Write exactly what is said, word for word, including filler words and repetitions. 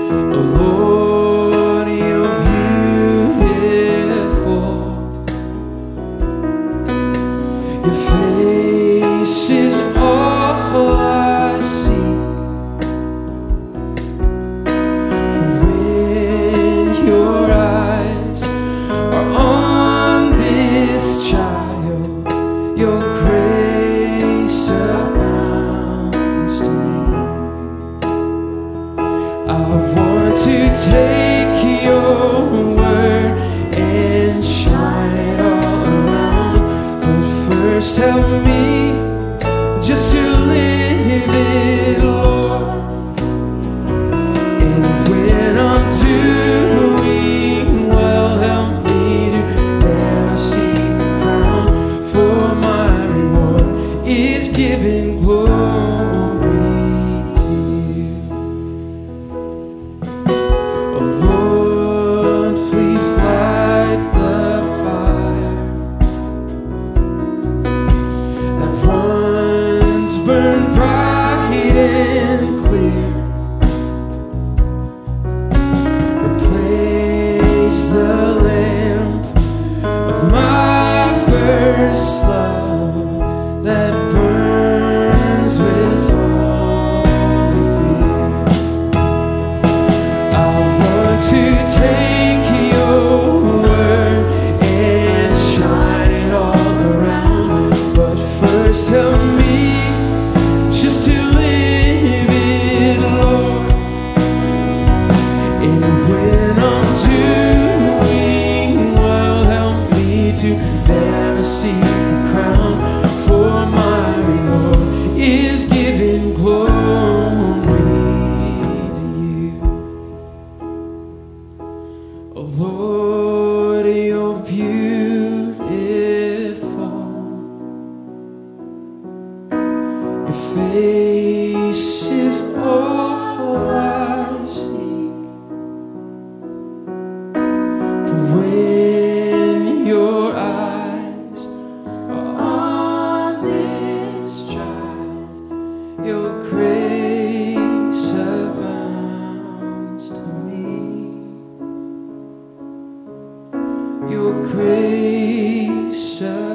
Lord, you're beautiful. Your face is all I see. For when your eyes are on this child, your grace abounds to me. I want to take your word and shine it all around, but first help me just to live it, Lord. And when I'm doing well, help me to never see the crown, for my reward is giving glory to you. Oh Lord, please light the fire that once burned bright and clear. Replace the lamp of my first love that burns with holy fear. I want to take your word and shine it all around, but first help me just to live it, Lord. And when I'm doing well, help me to never see the crown, for my reward is giving glory to you. Oh Lord, you're beautiful. Your face is all I see. For when your eyes are on this child, your grace abounds to me. Your grace abounds.